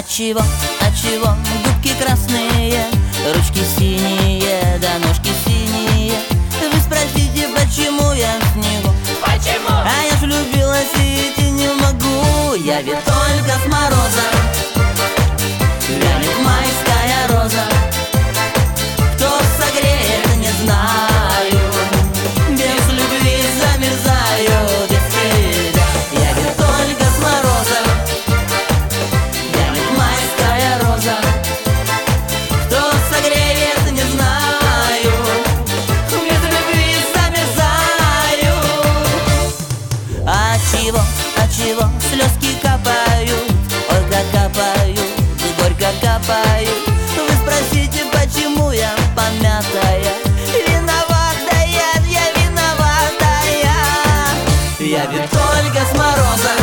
От чего губки красные, ручки синие, да ножки синие? Вы спросите, почему я в снегу? Почему? А я ж влюбилась и идти не могу. Я ведь только с мороза вянет майская роза. Кто согреет, не знаю, без любви замерзаю, без тебя. Я ведь только с мороза вянет майская роза. Кто согреет, не знаю, без любви замерзаю. От чего слезки капают, ой, как капают, горько капают? Вы спросите, почему я помятая? Виноватая, я виноватая. Я ведь только с мороза